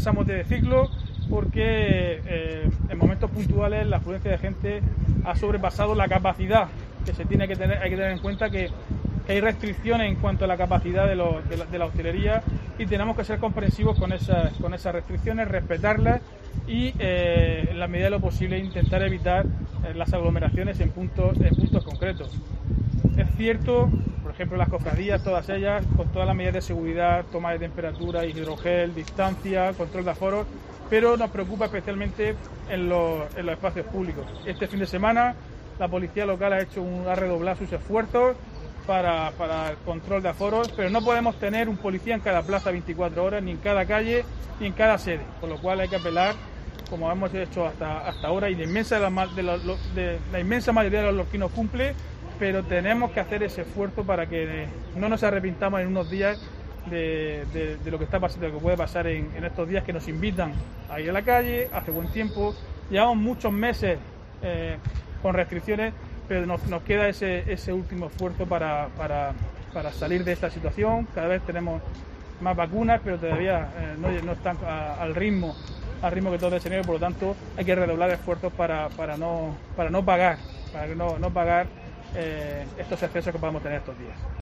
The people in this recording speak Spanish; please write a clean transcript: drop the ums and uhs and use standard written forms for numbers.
cansamos de decirlo, porque en momentos puntuales la afluencia de gente ha sobrepasado la capacidad que se tiene que tener. Hay que tener en cuenta que hay restricciones en cuanto a la capacidad de la hostelería, y tenemos que ser comprensivos con esas restricciones, respetarlas y en la medida de lo posible intentar evitar las aglomeraciones en puntos concretos. Es cierto, por ejemplo, las cofradías, todas ellas, con todas las medidas de seguridad, toma de temperatura, hidrogel, distancia, control de aforos, pero nos preocupa especialmente en los espacios públicos. Este fin de semana la policía local ha redoblado sus esfuerzos para el control de aforos, pero no podemos tener un policía en cada plaza 24 horas, ni en cada calle, ni en cada sede, con lo cual hay que apelar, como hemos hecho hasta ahora, y la inmensa mayoría de los lorquinos cumple, pero tenemos que hacer ese esfuerzo para que no nos arrepintamos en unos días de lo que está pasando, de lo que puede pasar en estos días que nos invitan a ir a la calle. Hace buen tiempo, llevamos muchos meses con restricciones, pero nos queda ese último esfuerzo para salir de esta situación. Cada vez tenemos más vacunas, pero todavía no están al ritmo que todos desearíamos, por lo tanto hay que redoblar esfuerzos para no pagar estos excesos que podemos tener estos días.